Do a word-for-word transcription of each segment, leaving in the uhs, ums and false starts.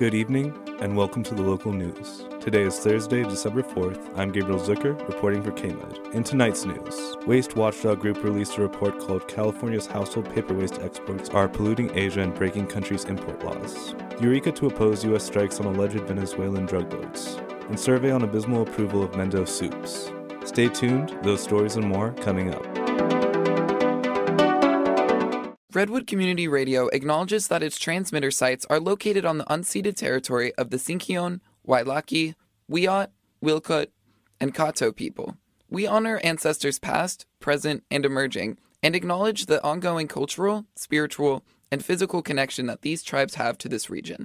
Good evening, and welcome to the local news. Today is Thursday, December fourth. I'm Gabriel Zucker, reporting for K M E D. In tonight's news, Waste Watchdog Group released a report called California's Household Paper Waste Exports Are Polluting Asia and Breaking Country's Import Laws. Eureka to oppose U S strikes on alleged Venezuelan drug boats. And survey on abysmal approval of Mendo soups. Stay tuned, those stories and more coming up. Redwood Community Radio acknowledges that its transmitter sites are located on the unceded territory of the Sinkyone, Wailaki, Wiyot, Wilkut, and Kato people. We honor ancestors past, present, and emerging, and acknowledge the ongoing cultural, spiritual, and physical connection that these tribes have to this region.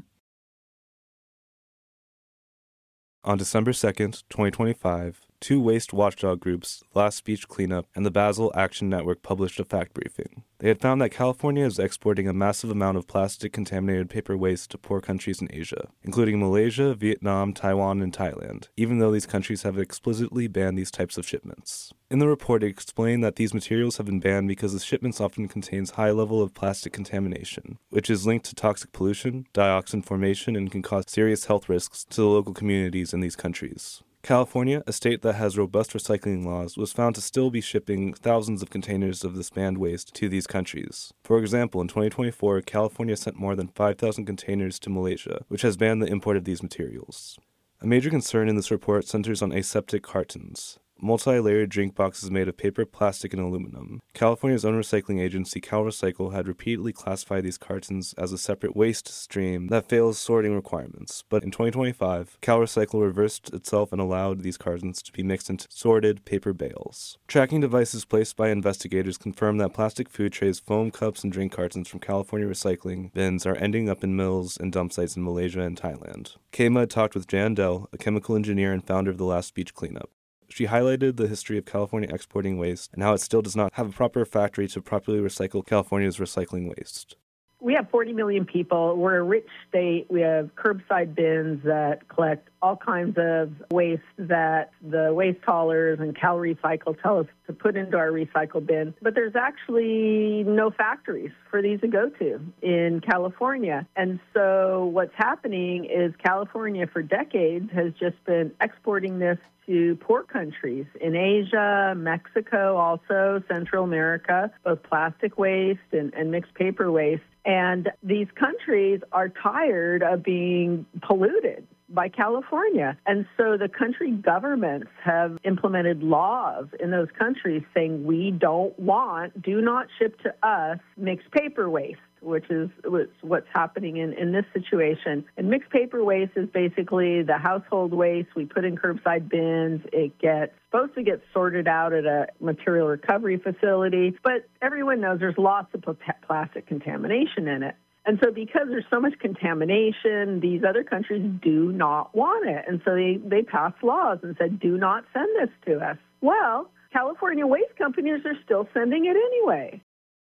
On December second, twenty twenty-five, two waste watchdog groups, Last Beach Cleanup and the Basel Action Network, published a fact briefing. They had found that California is exporting a massive amount of plastic-contaminated paper waste to poor countries in Asia, including Malaysia, Vietnam, Taiwan, and Thailand, even though these countries have explicitly banned these types of shipments. In the report, it explained that these materials have been banned because the shipments often contains high level of plastic contamination, which is linked to toxic pollution, dioxin formation, and can cause serious health risks to the local communities in these countries. California, a state that has robust recycling laws, was found to still be shipping thousands of containers of this banned waste to these countries. For example, in twenty twenty-four, California sent more than five thousand containers to Malaysia, which has banned the import of these materials. A major concern in this report centers on aseptic cartons, multi-layered drink boxes made of paper, plastic, and aluminum. California's own recycling agency, CalRecycle, had repeatedly classified these cartons as a separate waste stream that fails sorting requirements. But in twenty twenty-five, CalRecycle reversed itself and allowed these cartons to be mixed into sorted paper bales. Tracking devices placed by investigators confirm that plastic food trays, foam cups, and drink cartons from California recycling bins are ending up in mills and dump sites in Malaysia and Thailand. K M E D talked with Jan Dell, a chemical engineer and founder of the Last Beach Cleanup. She highlighted the history of California exporting waste and how it still does not have a proper factory to properly recycle California's recycling waste. We have forty million people. We're a rich state. We have curbside bins that collect all kinds of waste that the waste haulers and Cal Recycle tell us to put into our recycle bin. But there's actually no factories for these to go to in California. And so what's happening is California for decades has just been exporting this to poor countries in Asia, Mexico, also Central America, both plastic waste and, and mixed paper waste. And these countries are tired of being polluted by California. And so the country governments have implemented laws in those countries saying we don't want, do not ship to us mixed paper waste, which is what's happening in, in this situation. And mixed paper waste is basically the household waste we put in curbside bins. It gets supposed to get sorted out at a material recovery facility, but everyone knows there's lots of plastic contamination in it. And so because there's so much contamination, these other countries do not want it. And so they, they passed laws and said, do not send this to us. Well, California waste companies are still sending it anyway.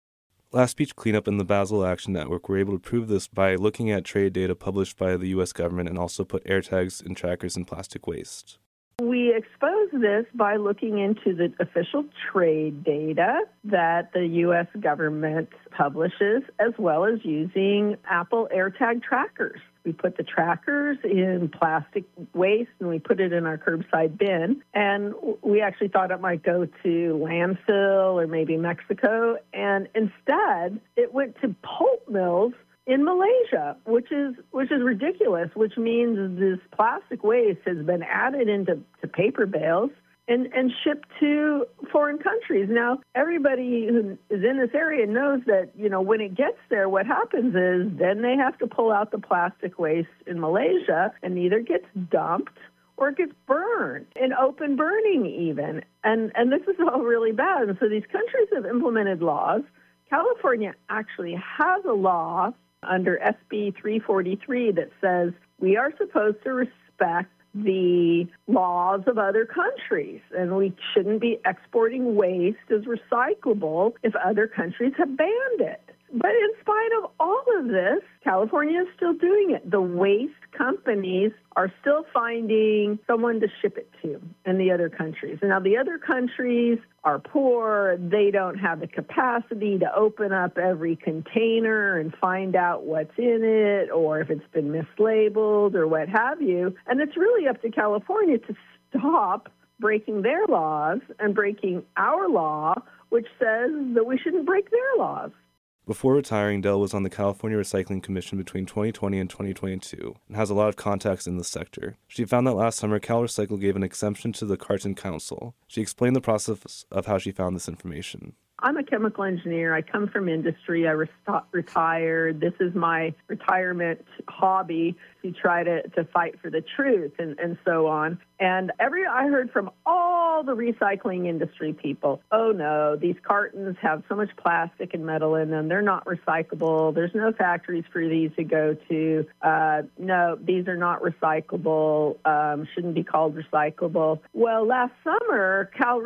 Last Beach Cleanup and the Basel Action Network were able to prove this by looking at trade data published by the U S government and also put air tags and trackers in plastic waste. We expose this by looking into the official trade data that the U S government publishes, as well as using Apple AirTag trackers. We put the trackers in plastic waste and we put it in our curbside bin. And we actually thought it might go to landfill or maybe Mexico. And instead, it went to pulp mills in Malaysia, which is which is ridiculous, which means this plastic waste has been added into to paper bales and, and shipped to foreign countries. Now, everybody who is in this area knows that, you know, when it gets there, what happens is then they have to pull out the plastic waste in Malaysia and either gets dumped or it gets burned, in open burning even. And, and this is all really bad. And so these countries have implemented laws. California actually has a law under S B three forty-three that says we are supposed to respect the laws of other countries, and we shouldn't be exporting waste as recyclable if other countries have banned it. But in spite of all of this, California is still doing it. The waste companies are still finding someone to ship it to in the other countries. And now the other countries are poor. They don't have the capacity to open up every container and find out what's in it or if it's been mislabeled or what have you. And it's really up to California to stop breaking their laws and breaking our law, which says that we shouldn't break their laws. Before retiring, Dell was on the California Recycling Commission between twenty twenty and twenty twenty-two and has a lot of contacts in the sector. She found that last summer, CalRecycle gave an exemption to the Carton Council. She explained the process of how she found this information. I'm a chemical engineer. I come from industry. I re- retired. This is my retirement hobby to try to, to fight for the truth and, and so on. And every I heard from all the recycling industry people, oh, no, these cartons have so much plastic and metal in them. They're not recyclable. There's no factories for these to go to. Uh, no, these are not recyclable, um, shouldn't be called recyclable. Well, last summer,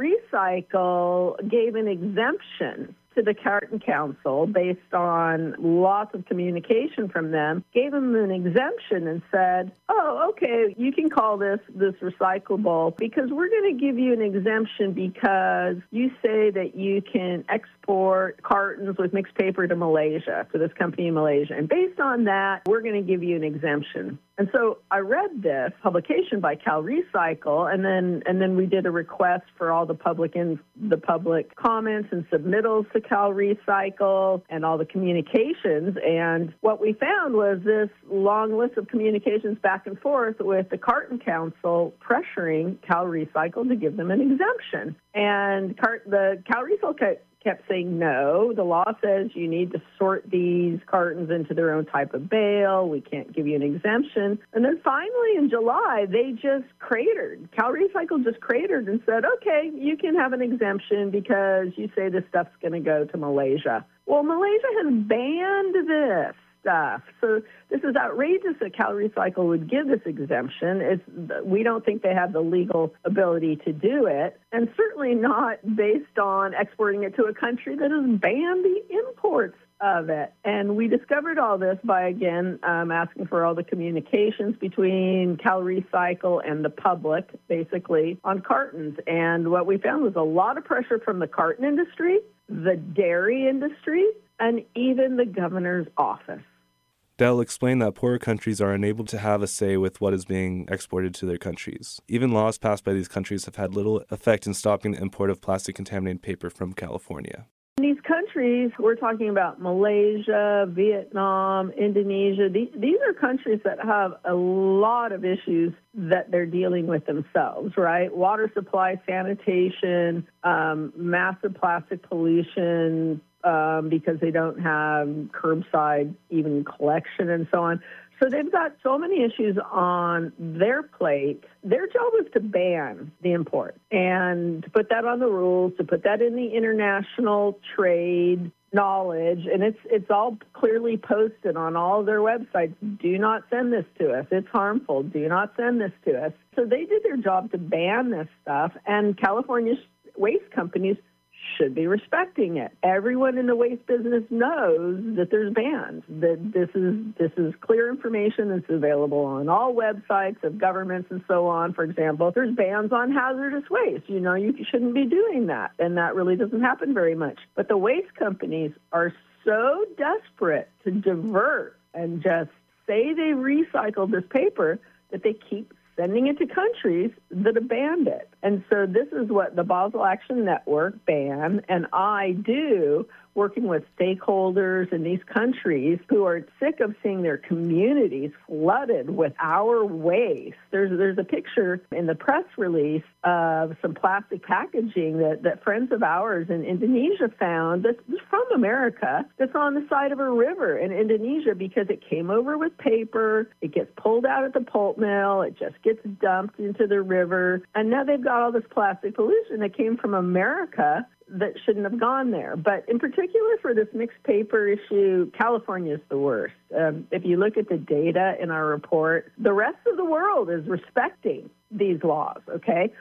CalRecycle gave an exemption to the Carton Council based on lots of communication from them, gave them an exemption and said, oh, okay, you can call this this recyclable because we're going to give you an exemption because you say that you can export cartons with mixed paper to Malaysia, to this company in Malaysia. And based on that, we're going to give you an exemption. And so I read this publication by CalRecycle, and then and then we did a request for all the public in, the public comments and submittals to CalRecycle and all the communications. And what we found was this long list of communications back and forth with the Carton Council pressuring CalRecycle to give them an exemption. And Car- the CalRecycle kept kept saying, no, the law says you need to sort these cartons into their own type of bale. We can't give you an exemption. And then finally in July, they just cratered. CalRecycle just cratered and said, okay, you can have an exemption because you say this stuff's going to go to Malaysia. Well, Malaysia has banned this stuff. So this is outrageous that CalRecycle would give this exemption. It's, we don't think they have the legal ability to do it, and certainly not based on exporting it to a country that has banned the imports of it. And we discovered all this by, again, um, asking for all the communications between CalRecycle and the public, basically, on cartons. And what we found was a lot of pressure from the carton industry, the dairy industry, and even the governor's office. Dell explained that poorer countries are unable to have a say with what is being exported to their countries. Even laws passed by these countries have had little effect in stopping the import of plastic-contaminated paper from California. These countries, we're talking about Malaysia, Vietnam, Indonesia, these, these are countries that have a lot of issues that they're dealing with themselves, right? Water supply, sanitation, um, massive plastic pollution, Um, because they don't have curbside even collection and so on. So they've got so many issues on their plate. Their job is to ban the import and to put that on the rules, to put that in the international trade knowledge, and it's it's all clearly posted on all of their websites. Do not send this to us. It's harmful. Do not send this to us. So they did their job to ban this stuff, and California's waste companies should be respecting it. Everyone in the waste business knows that there's bans, that this is this is clear information that's available on all websites of governments and so on. For example, there's bans on hazardous waste. You know, you shouldn't be doing that, and that really doesn't happen very much. But the waste companies are so desperate to divert and just say they recycled this paper that they keep sending it to countries that have banned it. And so this is what the Basel Action Network ban, and I do, working with stakeholders in these countries who are sick of seeing their communities flooded with our waste. There's there's a picture in the press release of some plastic packaging that, that friends of ours in Indonesia found that's from America, that's on the side of a river in Indonesia because it came over with paper, it gets pulled out at the pulp mill, it just gets dumped into the river, and now they've got all this plastic pollution that came from America that shouldn't have gone there. But in particular for this mixed paper issue, California is the worst. Um, if you look at the data in our report, the rest of the world is respecting these laws, okay?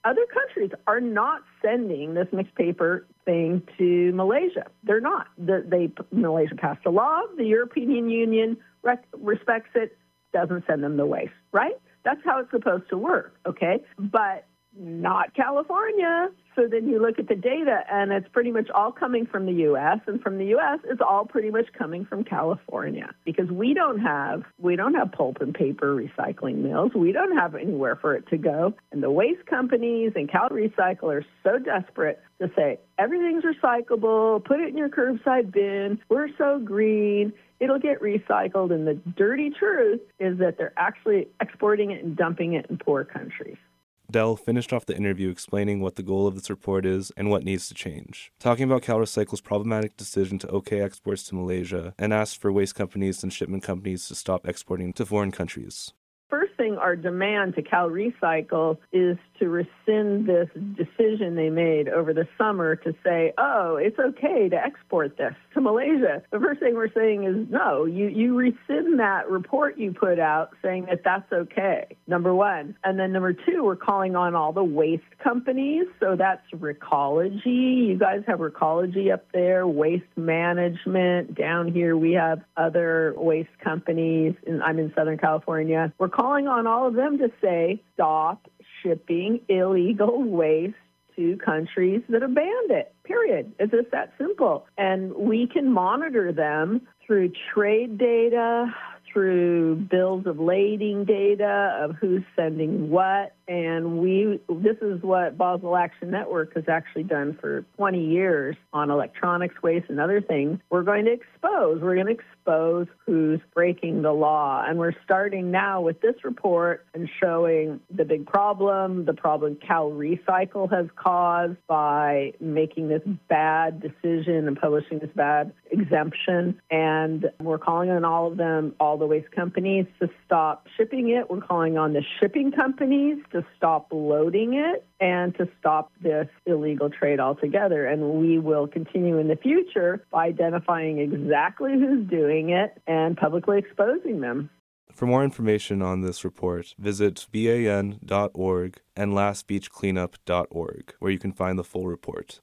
other countries are not sending this mixed paper thing to Malaysia. They're not. The, they Malaysia passed a law. The European Union rec- respects it, doesn't send them the waste, right? That's how it's supposed to work, okay? But not California. So then you look at the data, and it's pretty much all coming from the U S, and from the U S, it's all pretty much coming from California, because we don't have we don't have pulp and paper recycling mills. We don't have anywhere for it to go. And the waste companies and Cal Recycle are so desperate to say, everything's recyclable, put it in your curbside bin, we're so green, it'll get recycled. And the dirty truth is that they're actually exporting it and dumping it in poor countries. Dell finished off the interview explaining what the goal of this report is and what needs to change, talking about CalRecycle's problematic decision to okay exports to Malaysia, and asked for waste companies and shipment companies to stop exporting to foreign countries. First thing, our demand to Cal Recycle is to rescind this decision they made over the summer to say, oh, it's okay to export this to Malaysia. The first thing we're saying is, no, you, you rescind that report you put out saying that that's okay, number one. And then number two, we're calling on all the waste companies. So that's Recology. You guys have Recology up there, Waste Management. Down here we have other waste companies. And I'm in Southern California. We're calling on all of them to say, stop shipping illegal waste to countries that have banned it, period. It's just that simple. And we can monitor them through trade data, through bills of lading data of who's sending what. And we, this is what Basel Action Network has actually done for twenty years on electronics waste and other things. We're going to expose, we're going to expose who's breaking the law. And we're starting now with this report and showing the big problem, the problem Cal Recycle has caused by making this bad decision and publishing this bad exemption. And we're calling on all of them, all the waste companies, to stop shipping it. We're calling on the shipping companies to stop loading it and to stop this illegal trade altogether. And we will continue in the future by identifying exactly who's doing it and publicly exposing them. For more information on this report, visit ban dot org and last beach cleanup dot org, where you can find the full report.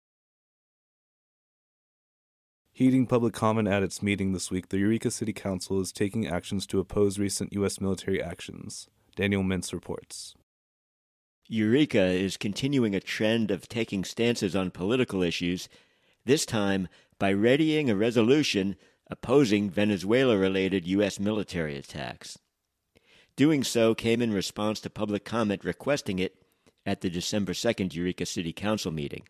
Heeding public comment at its meeting this week, the Eureka City Council is taking actions to oppose recent U S military actions. Daniel Mintz reports. Eureka is continuing a trend of taking stances on political issues, this time by readying a resolution opposing Venezuela-related U S military attacks. Doing so came in response to public comment requesting it at the December second Eureka City Council meeting.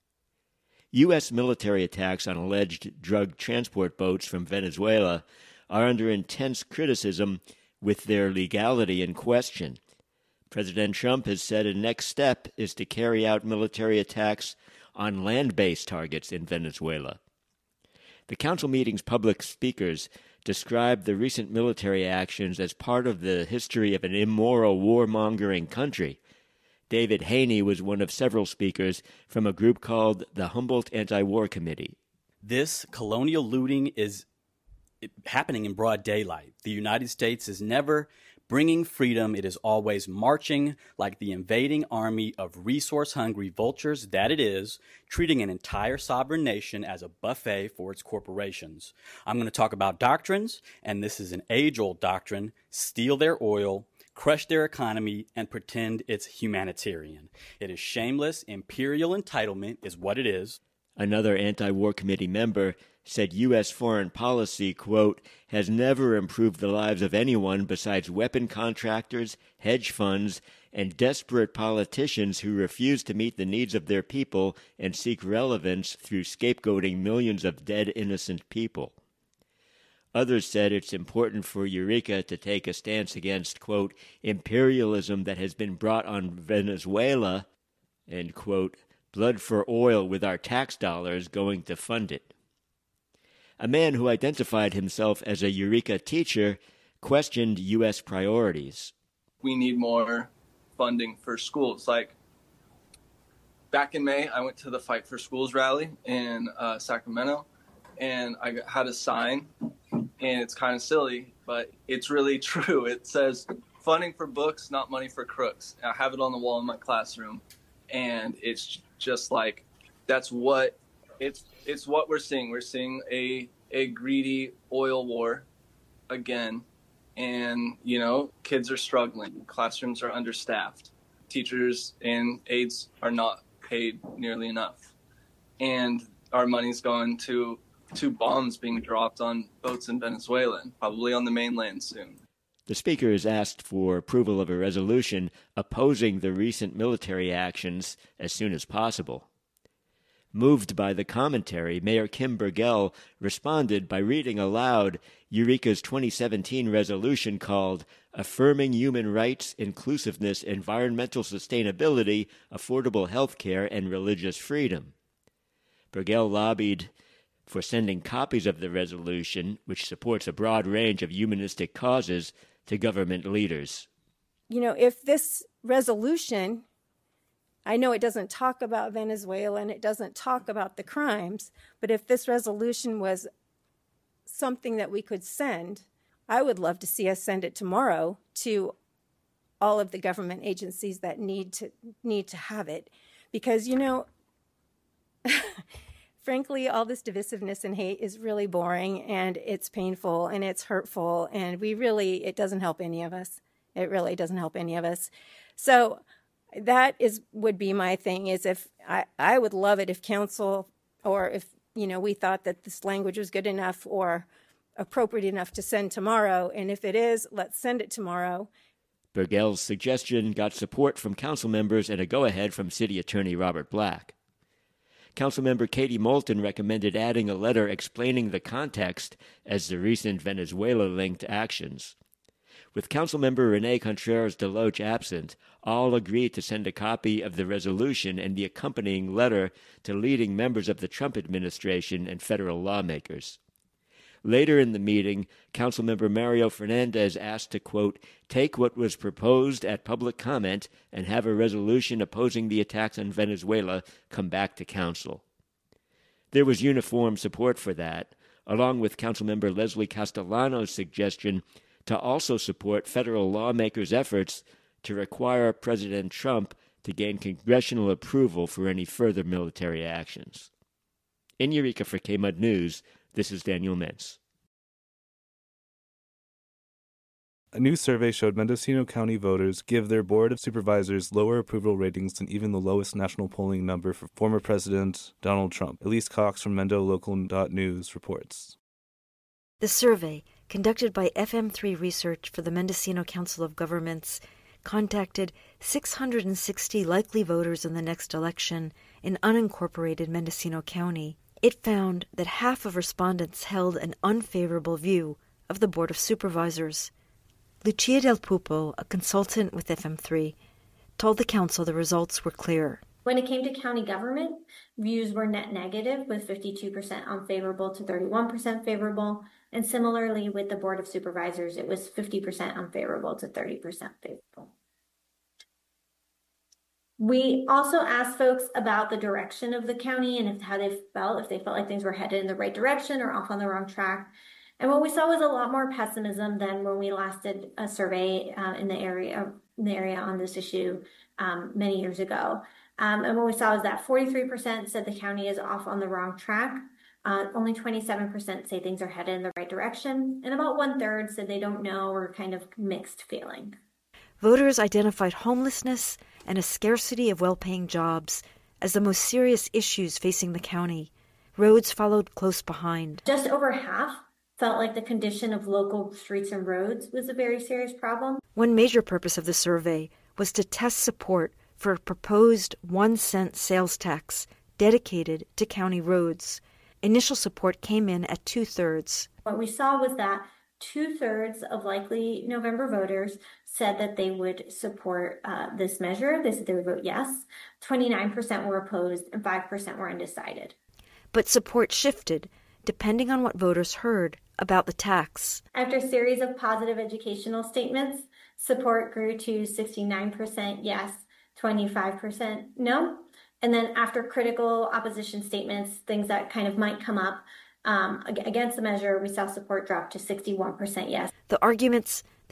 U S military attacks on alleged drug transport boats from Venezuela are under intense criticism with their legality in question. President Trump has said a next step is to carry out military attacks on land-based targets in Venezuela. The council meeting's public speakers described the recent military actions as part of the history of an immoral warmongering country. David Haney was one of several speakers from a group called the Humboldt Anti-War Committee. This colonial looting is happening in broad daylight. The United States is never bringing freedom. It is always marching like the invading army of resource-hungry vultures that it is, treating an entire sovereign nation as a buffet for its corporations. I'm going to talk about doctrines, and this is an age-old doctrine: steal their oil, crush their economy, and pretend it's humanitarian. It is shameless imperial entitlement is what it is. Another anti-war committee member said U S foreign policy, quote, has never improved the lives of anyone besides weapon contractors, hedge funds, and desperate politicians who refuse to meet the needs of their people and seek relevance through scapegoating millions of dead innocent people. Others said it's important for Eureka to take a stance against, quote, imperialism that has been brought on Venezuela, and, quote, blood for oil with our tax dollars going to fund it. A man who identified himself as a Eureka teacher questioned U S priorities. We need more funding for schools. Like, back in May, I went to the Fight for Schools rally in uh, Sacramento, and I had a sign, and it's kind of silly, but it's really true. It says, funding for books, not money for crooks. I have it on the wall in my classroom, and it's just like that's what it's it's what we're seeing. We're seeing a a greedy oil war again, and you know, kids are struggling, classrooms are understaffed, teachers and aides are not paid nearly enough, and our money's going to to bombs being dropped on boats in Venezuela and probably on the mainland soon. The speaker has asked for approval of a resolution opposing the recent military actions as soon as possible. Moved by the commentary, Mayor Kim Burgell responded by reading aloud Eureka's twenty seventeen resolution called Affirming Human Rights, Inclusiveness, Environmental Sustainability, Affordable Health Care, and Religious Freedom. Burgell lobbied for sending copies of the resolution, which supports a broad range of humanistic causes, to government leaders. You know, if this resolution, I know it doesn't talk about Venezuela and it doesn't talk about the crimes, but if this resolution was something that we could send, I would love to see us send it tomorrow to all of the government agencies that need to need to have it. Because, you know, frankly, all this divisiveness and hate is really boring, and it's painful, and it's hurtful, and we really, it doesn't help any of us. It really doesn't help any of us. So that is would be my thing, is if I, I would love it if council, or if, you know, we thought that this language was good enough or appropriate enough to send tomorrow, and if it is, let's send it tomorrow. Burgell's suggestion got support from council members and a go-ahead from City Attorney Robert Black. Councilmember Katie Moulton recommended adding a letter explaining the context as the recent Venezuela-linked actions. With Councilmember Renee Contreras-Deloche absent, all agreed to send a copy of the resolution and the accompanying letter to leading members of the Trump administration and federal lawmakers. Later in the meeting, Councilmember Mario Fernandez asked to, quote, take what was proposed at public comment and have a resolution opposing the attacks on Venezuela come back to council. There was uniform support for that, along with Councilmember Leslie Castellano's suggestion to also support federal lawmakers' efforts to require President Trump to gain congressional approval for any further military actions. In Eureka for K M U D News, this is Daniel Mintz. A new survey showed Mendocino County voters give their Board of Supervisors lower approval ratings than even the lowest national polling number for former President Donald Trump. Elise Cox from Mendo Local dot news reports. The survey, conducted by F M three Research for the Mendocino Council of Governments, contacted six hundred sixty likely voters in the next election in unincorporated Mendocino County. It found that half of respondents held an unfavorable view of the Board of Supervisors. Lucia Del Pupo, a consultant with F M three, told the council the results were clear. When it came to county government, views were net negative, with fifty-two percent unfavorable to thirty-one percent favorable. And similarly with the Board of Supervisors, it was fifty percent unfavorable to thirty percent favorable. We also asked folks about the direction of the county and if how they felt, if they felt like things were headed in the right direction or off on the wrong track. And what we saw was a lot more pessimism than when we last did a survey uh, in the area in the area on this issue um, many years ago. Um, and what we saw was that forty-three percent said the county is off on the wrong track. Uh, only twenty-seven percent say things are headed in the right direction. And about one third said they don't know or kind of mixed feeling. Voters identified homelessness and a scarcity of well-paying jobs as the most serious issues facing the county. Roads followed close behind. Just over half felt like the condition of local streets and roads was a very serious problem. One major purpose of the survey was to test support for a proposed one cent sales tax dedicated to county roads. Initial support came in at two-thirds. What we saw was that two-thirds of likely November voters said that they would support uh, this measure. They said they would vote yes. twenty-nine percent were opposed and five percent were undecided. But support shifted depending on what voters heard about the tax. After a series of positive educational statements, support grew to sixty-nine percent yes, twenty-five percent no. And then after critical opposition statements, things that kind of might come up um, against the measure, we saw support drop to sixty-one percent yes. The arguments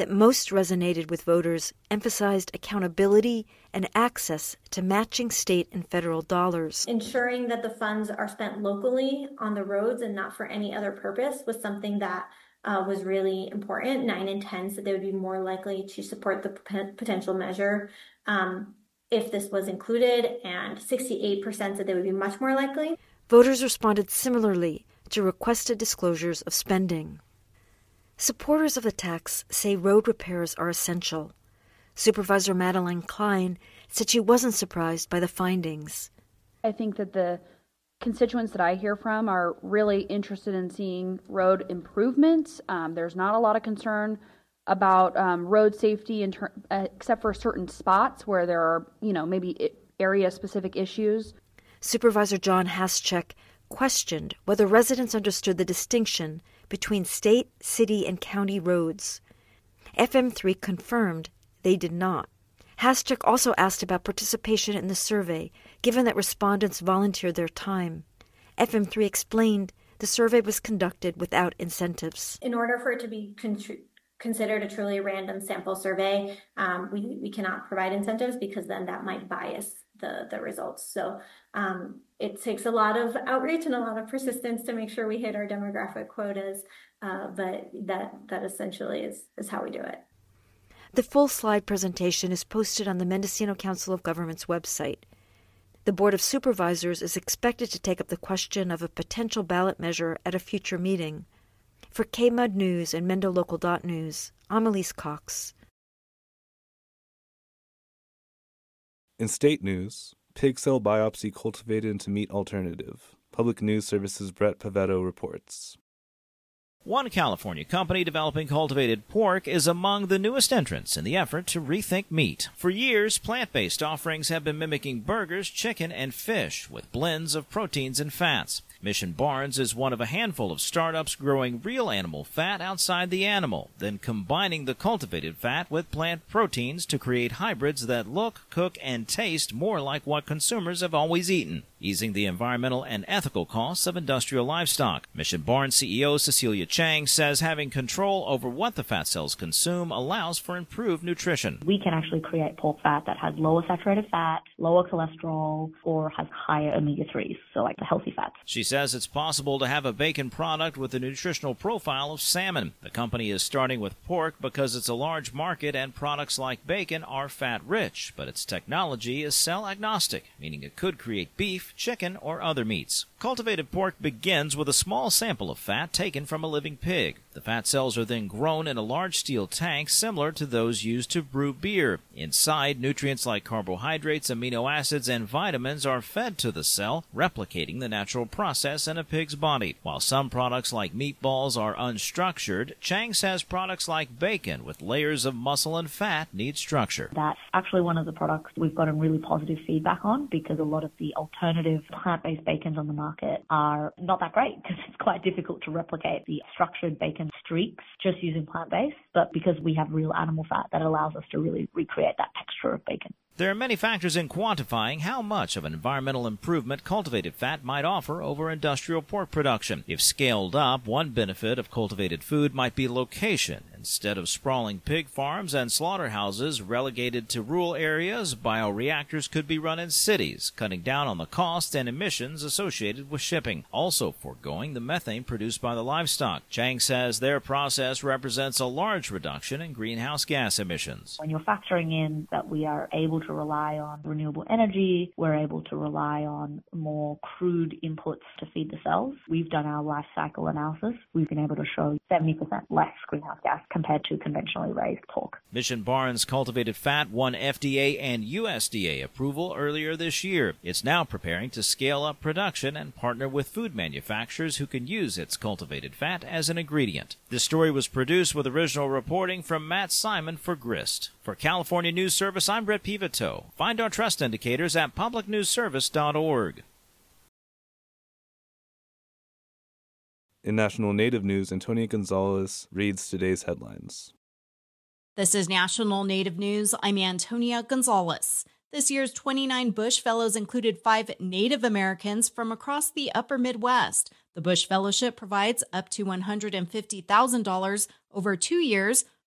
that most resonated with voters emphasized accountability and access to matching state and federal dollars. Ensuring that the funds are spent locally on the roads and not for any other purpose was something that uh, was really important. Nine in ten said they would be more likely to support the p- potential measure um, if this was included, and sixty-eight percent said they would be much more likely. Voters responded similarly to requested disclosures of spending. Supporters of the tax say road repairs are essential. Supervisor Madeline Klein said she wasn't surprised by the findings. I think that the constituents that I hear from are really interested in seeing road improvements. Um, there's not a lot of concern about um, road safety in ter- uh, except for certain spots where there are, you know, maybe area-specific issues. Supervisor John Haschek questioned whether residents understood the distinction between state, city, and county roads. F M three confirmed they did not. Haschek also asked about participation in the survey, given that respondents volunteered their time. F M three explained the survey was conducted without incentives. In order for it to be con- considered a truly random sample survey, um, we, we cannot provide incentives because then that might bias the, the results. So um, it takes a lot of outreach and a lot of persistence to make sure we hit our demographic quotas, uh, but that, that essentially is, is how we do it. The full slide presentation is posted on the Mendocino Council of Governments website. The Board of Supervisors is expected to take up the question of a potential ballot measure at a future meeting. For K M U D News and Mendolocal dot news, I'm Elise Cox. In state news, pig cell biopsy cultivated into meat alternative. Public News Service's Brett Pavetto reports. One California company developing cultivated pork is among the newest entrants in the effort to rethink meat. For years, plant-based offerings have been mimicking burgers, chicken, and fish with blends of proteins and fats. Mission Barns is one of a handful of startups growing real animal fat outside the animal, then combining the cultivated fat with plant proteins to create hybrids that look, cook, and taste more like what consumers have always eaten, easing the environmental and ethical costs of industrial livestock. Mission Barns C E O Cecilia Chang says having control over what the fat cells consume allows for improved nutrition. We can actually create pork fat that has lower saturated fat, lower cholesterol, or has higher omega threes, so like the healthy fats. She says it's possible to have a bacon product with the nutritional profile of salmon. The company is starting with pork because it's a large market and products like bacon are fat-rich, but its technology is cell-agnostic, meaning it could create beef, chicken, or other meats. Cultivated pork begins with a small sample of fat taken from a living pig. The fat cells are then grown in a large steel tank similar to those used to brew beer. Inside, nutrients like carbohydrates, amino acids, and vitamins are fed to the cell, replicating the natural process in a pig's body. While some products like meatballs are unstructured, Chang says products like bacon with layers of muscle and fat need structure. That's actually one of the products we've gotten really positive feedback on because a lot of the alternative plant-based bacons on the market are not that great because it's quite difficult to replicate the structured bacon streaks just using plant-based, but because we have real animal fat, that allows us to really recreate that texture of bacon. There are many factors in quantifying how much of an environmental improvement cultivated fat might offer over industrial pork production. If scaled up, one benefit of cultivated food might be location. Instead of sprawling pig farms and slaughterhouses relegated to rural areas, bioreactors could be run in cities, cutting down on the cost and emissions associated with shipping, also foregoing the methane produced by the livestock. Chang says their process represents a large reduction in greenhouse gas emissions. When you're factoring in that we are able to rely on renewable energy, we're able to rely on more crude inputs to feed the cells. We've done our life cycle analysis. We've been able to show seventy percent less greenhouse gas compared to conventionally raised pork. Mission Barns cultivated fat won F D A and U S D A approval earlier this year. It's now preparing to scale up production and partner with food manufacturers who can use its cultivated fat as an ingredient. This story was produced with original reporting from Matt Simon for Grist. For California News Service, I'm Brett Pivoto. Find our trust indicators at public news service dot org. In National Native News, Antonia Gonzalez reads today's headlines. This is National Native News. I'm Antonia Gonzalez. This year's twenty-nine Bush Fellows included five Native Americans from across the upper Midwest. The Bush Fellowship provides up to one hundred fifty thousand dollars over two years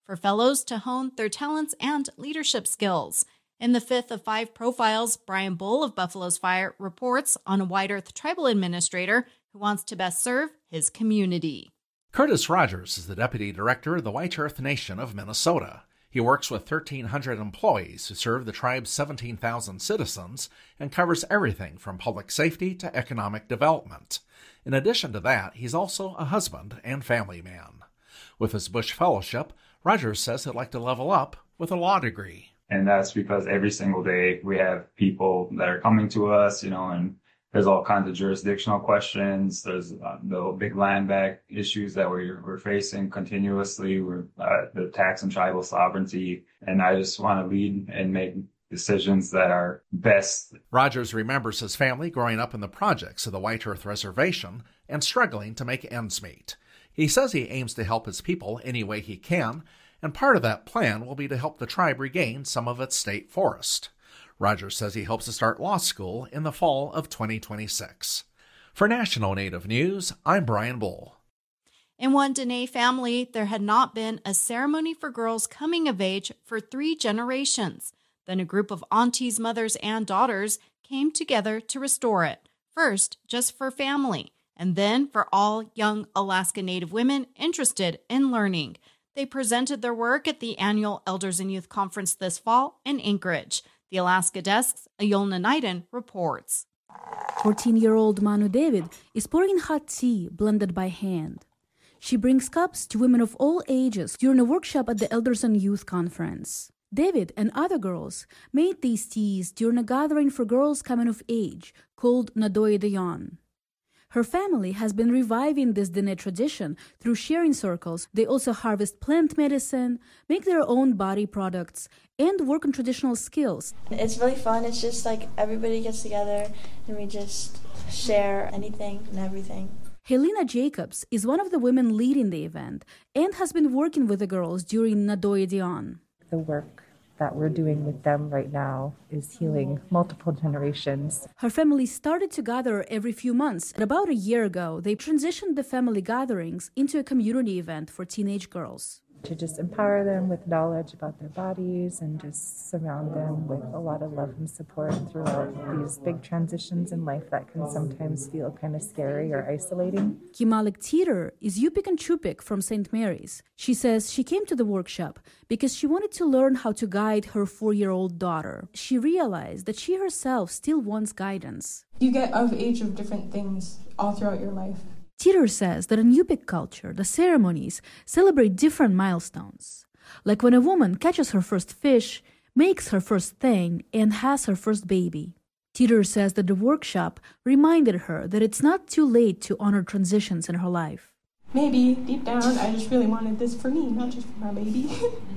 for fellows to hone their talents and leadership skills. In the fifth of five profiles, Brian Bull of Buffalo's Fire reports on a White Earth tribal administrator who wants to best serve his community. Curtis Rogers is the Deputy Director of the White Earth Nation of Minnesota. He works with thirteen hundred employees who serve the tribe's seventeen thousand citizens and covers everything from public safety to economic development. In addition to that, he's also a husband and family man. With his Bush Fellowship, Rogers says he'd like to level up with a law degree. And that's because every single day we have people that are coming to us, you know, and there's all kinds of jurisdictional questions. There's uh, the big land back issues that we're, we're facing continuously. We're uh, the tax and tribal sovereignty. And I just want to lead and make decisions that are best. Rogers remembers his family growing up in the projects of the White Earth Reservation and struggling to make ends meet. He says he aims to help his people any way he can, and part of that plan will be to help the tribe regain some of its state forest. Rogers says he hopes to start law school in the fall of twenty twenty-six. For National Native News, I'm Brian Bull. In one Dene family, there had not been a ceremony for girls coming of age for three generations. Then a group of aunties, mothers, and daughters came together to restore it, first just for family, and then for all young Alaska Native women interested in learning. They presented their work at the annual Elders and Youth Conference this fall in Anchorage. The Alaska Desk's Ayolna Naiden reports. fourteen-year-old Manu David is pouring hot tea blended by hand. She brings cups to women of all ages during a workshop at the Elders and Youth Conference. David and other girls made these teas during a gathering for girls coming of age called Nadoy Dayan. Her family has been reviving this Dene tradition through sharing circles. They also harvest plant medicine, make their own body products, and work on traditional skills. It's really fun. It's just like everybody gets together and we just share anything and everything. Helena Jacobs is one of the women leading the event and has been working with the girls during Nadoy Dayan. The work that we're doing with them right now is healing multiple generations. Her family started to gather every few months. About a year ago, they transitioned the family gatherings into a community event for teenage girls. To just empower them with knowledge about their bodies and just surround them with a lot of love and support throughout these big transitions in life that can sometimes feel kind of scary or isolating. Kimalik Teeter is Yupik and Chupik from Saint Mary's. She says she came to the workshop because she wanted to learn how to guide her four-year-old daughter. She realized that she herself still wants guidance. You get of age of different things all throughout your life. Teeter says that in Yupik culture, the ceremonies celebrate different milestones, like when a woman catches her first fish, makes her first thing, and has her first baby. Teeter says that the workshop reminded her that it's not too late to honor transitions in her life. Maybe, deep down, I just really wanted this for me, not just for my baby.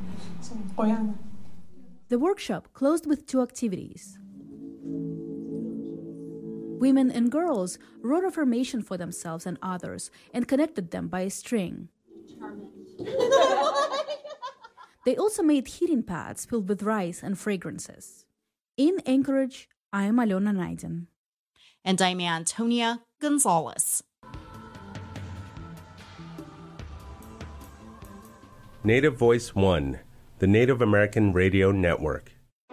So, oh yeah. The workshop closed with two activities. Women and girls wrote affirmation for themselves and others and connected them by a string. They also made heating pads filled with rice and fragrances. In Anchorage, I'm Ayolna Naiden. And I'm Antonia Gonzalez. Native Voice One, the Native American Radio Network.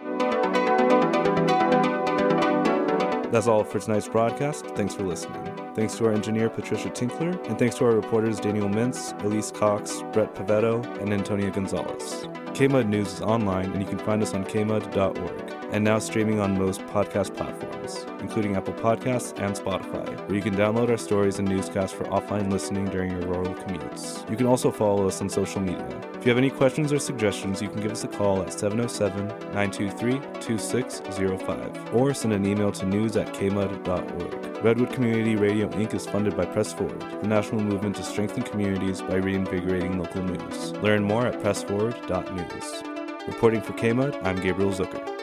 That's all for tonight's broadcast. Thanks for listening. Thanks to our engineer, Patricia Tinkler, and thanks to our reporters, Daniel Mintz, Elise Cox, Brett Pavetto, and Antonia Gonzalez. K M U D News is online, and you can find us on k m u d dot org, and now streaming on most podcast platforms, including Apple Podcasts and Spotify, where you can download our stories and newscasts for offline listening during your rural commutes. You can also follow us on social media. If you have any questions or suggestions, you can give us a call at seven oh seven, nine two three, two six oh five, or send an email to news at k m u d dot org. Redwood Community Radio Incorporated is funded by Press Forward, the national movement to strengthen communities by reinvigorating local news. Learn more at press forward dot news. Reporting for K M U D, I'm Gabriel Zucker.